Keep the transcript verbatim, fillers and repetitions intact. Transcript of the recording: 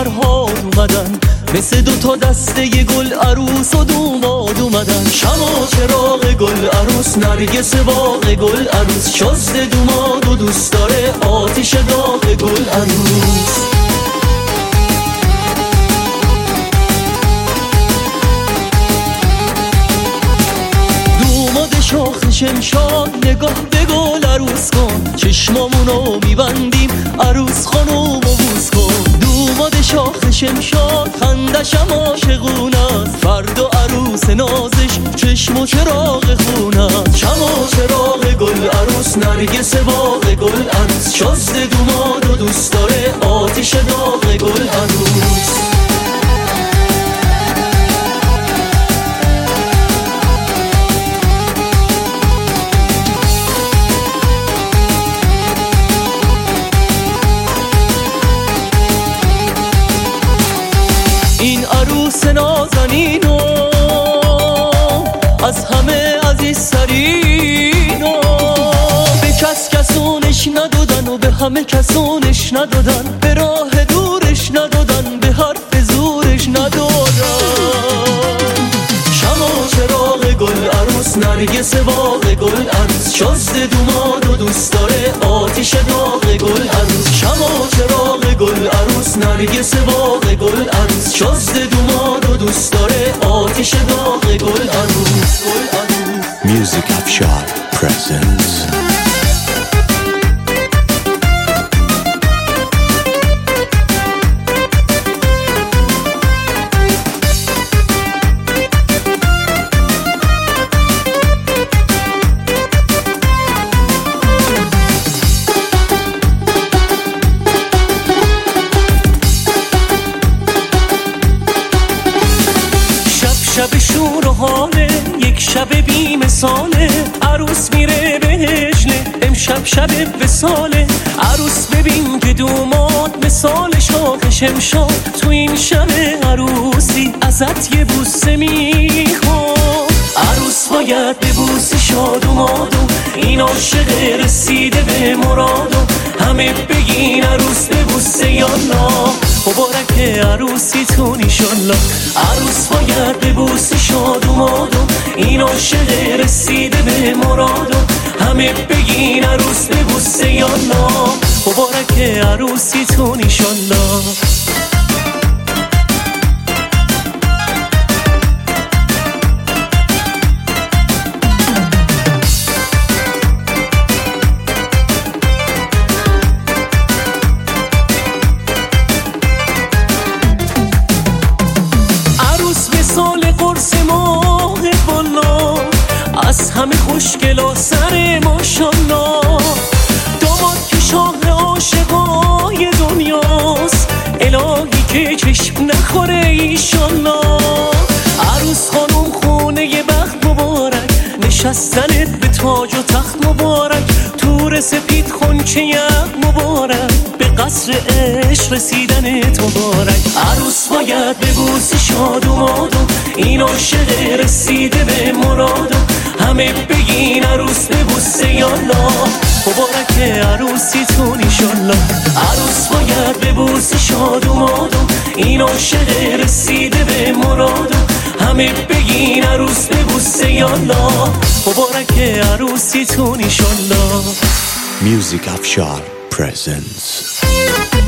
فرهاد اومدن، مثل دو تا دسته گل عروس و دوماد اومدن. شمع چراغ گل عروس، نرگس باغ گل عروس، شست دوماد و دوست داره آتیش داغ گل عروس. دوماد شاخ شمشاد، نگاه به گل عروس کن، چشمامونو میبندیم عروس خانومو بوس کن. دوماد شاخ شمشاد، خندشم عاشقونست، فرد و عروس نازش چشم و چراغ خونست. شمع و چراغ گل عروس، نرگس باغ گل عروس، شست دوماد و دوست داره آتیش داغ گل عروس. این عروس نازنینو از همه عزیزترینو، به کس کسونش ندادن و به همه کسونش ندادن، به راه دورش ندادن، به حرف زورش ندادن. شمع و چراغ گل عروس، نرگس باغ گل عروس، شست دوماد و دوست داره آتیش داغ گل عروس. شمع و چراغ گل عروس، نرگس باغ گل عروس، شست دوماد و دوست داره آتیش داغ گل عروس. Music Afshar presents شب شور و حاله، یک شب بی مثاله، عروس میره به هجله، امشب شب وصاله. عروس ببین که دوماد مثال شاخ شمشاد، تو این شب عروسی ازت یه بوسه میخواد. عروس باید ببوسی شادومادو، این عاشق رسیده به مرادو، همه بگین عروس ببوسه یالا، مبارک عروسیتون ایشالله. عروس باید ببوسی شادومادو، این عاشق رسیده به مرادو، همه بگین عروس ببوسه یالا، مبارک عروسیتون ایشالله. از همه خوشگلا سر ماشالله، داماد که شاه عاشقای دنیاست، الهی که چشم نخوره ایشالله. عروس خانوم خونه بخت مبارک، نشستنت به تاج و تخت مبارک، تور سپید خونچه یخ مبارک، به قصر عشق رسیدنت مبارک. عروس باید ببوسی شادومادو، این عاشق رسیده به مرادو، همه بگین عروس ببوسه یالا، مبارک عروسیتون ایشالله. عروس باید ببوسی شادومادو، این عاشق رسیده به مرادو، همه بگین عروس ببوسه یالا، مبارک عروسیتون ایشالله. Music Afshar presents